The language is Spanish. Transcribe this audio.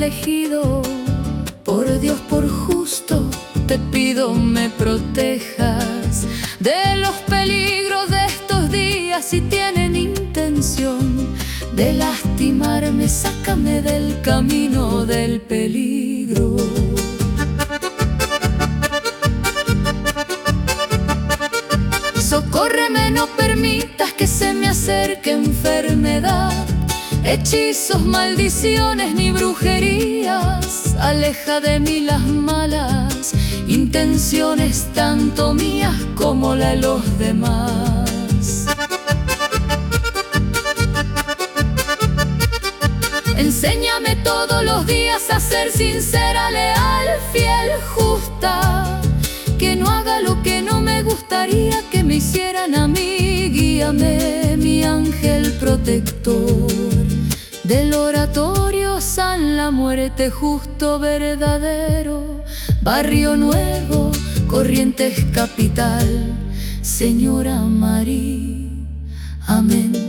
elegido. Por Dios, por justo, te pido me protejas de los peligros de estos días. Si tienen intención de lastimarme, sácame del camino del peligro. Socórreme, no permitas que se me acerque enfermedad, hechizos, maldiciones ni brujerías. Aleja de mí las malas intenciones, tanto mías como la de los demás. Enséñame todos los días a ser sincera, leal, fiel, justa, que no haga lo que no me gustaría que me hicieran a mí. Guíame, mi ángel protector, del oratorio San La Muerte, justo, verdadero, Barrio Nuevo, Corrientes capital, Señora María. Amén.